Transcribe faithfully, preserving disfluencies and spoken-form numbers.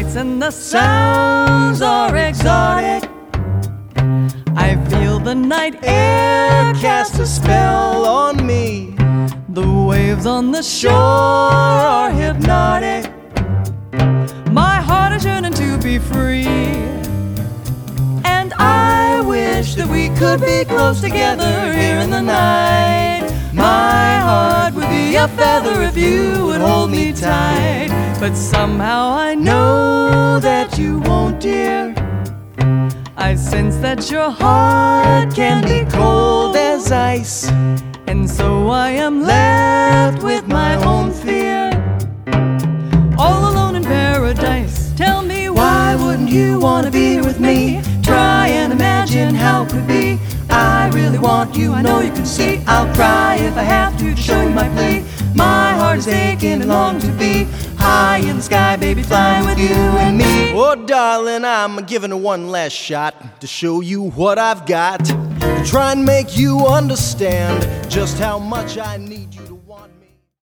sights and the sounds are exotic. I feel the night air cast a spell on me. The waves on the shore are hypnotic. My heart is yearning to be free, and I wish that we could be close together here in the night. My heart would be a feather if you would hold me tight, but somehow I know that you won't, dear. I sense that your heart can be cold as ice, and so I am left with my own fear. All alone in paradise, tell me why wouldn't you want to be with me? Try and imagine how it could be. I really want you, I know you can see. I'll cry if I have to to show you my plea. My heart is aching and long to be high in the sky, baby, flying with you and me. Oh, darling, I'm giving it one last shot to show you what I've got, to try and make you understand just how much I need you.